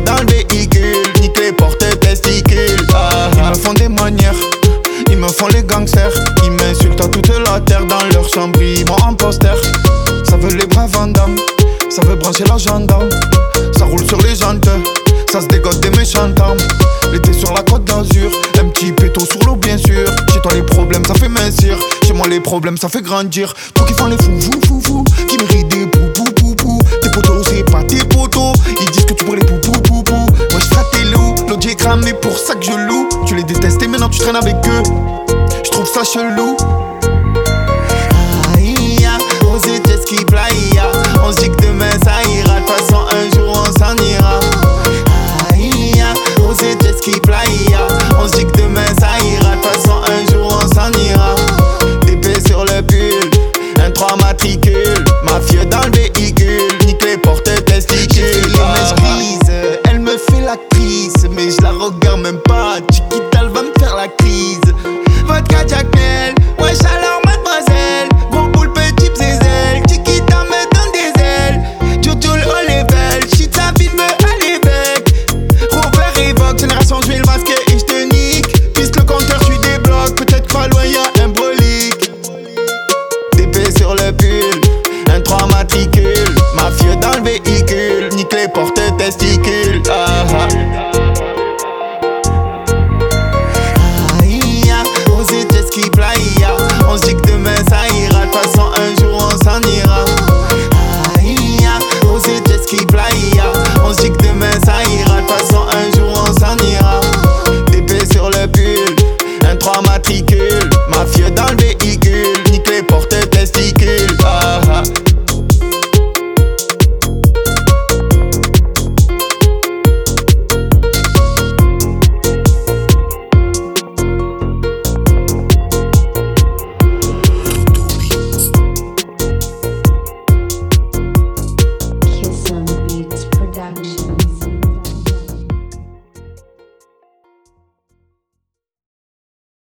dans le véhicule, nique les portes testicules. Ils me font des manières, ils me font les gangsters. Ils m'insultent à toute la terre, dans leur chambre ils m'ont en poster. Ça veut les bras Vandam, ça veut brancher la gendarme. Ça roule sur les jantes, ça se dégote des méchants armes. L'été sur la côte d'Azur, un petit péto sur l'eau bien sûr. Chez toi les problèmes ça fait mincir, chez moi les problèmes ça fait grandir. Toi qui font les fous, qui méritent des pou. Tes potos c'est pas tes potos, ils disent que tu pourrais les pou. Moi je frappe tes loups, l'autre j'ai cramé pour ça que je loue. Tu les détestais maintenant tu traînes avec eux, je trouve ça chelou.